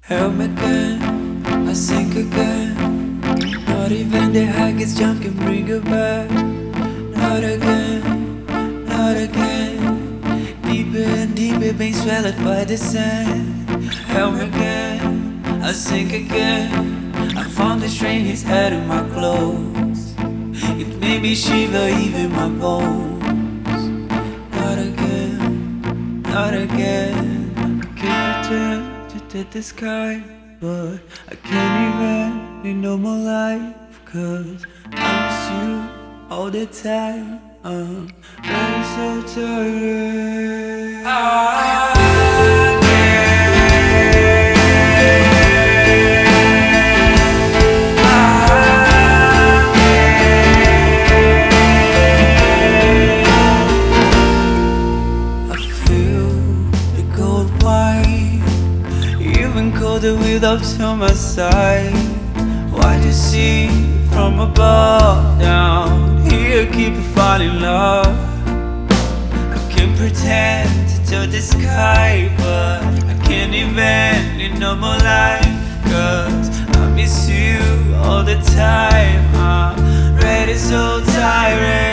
Help me again, I sink again. Not even the highest jump can bring you back. Not again, not again. Deeper and deeper, being swallowed by the sand. Help me again, I sink again. I found the strangest head in my clothes. It made me shiver even my bones. Not again, not again. I can't pretend to the sky, but I can't even need no more life, 'cause I miss you all the time. I'm really so tired. I feel the cold wine, even colder without on my side. Why'd you see from above down here, keep you falling in love? I can pretend to touch the sky, but I can't even need no more life, 'cause I miss you all the time. I'm ready, so tired.